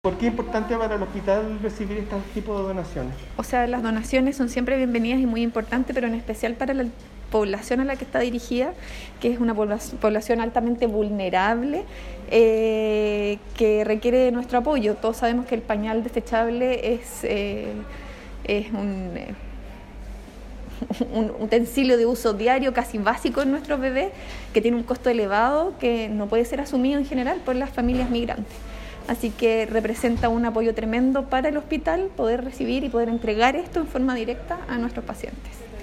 ¿Por qué es importante para el hospital recibir este tipo de donaciones? O sea, las donaciones son siempre bienvenidas y muy importantes, pero en especial para la población a la que está dirigida, que es una población altamente vulnerable, que requiere de nuestro apoyo. Todos sabemos que el pañal desechable es un utensilio de uso diario casi básico en nuestros bebés, que tiene un costo elevado que no puede ser asumido en general por las familias migrantes. Así que representa un apoyo tremendo para el hospital poder recibir y poder entregar esto en forma directa a nuestros pacientes.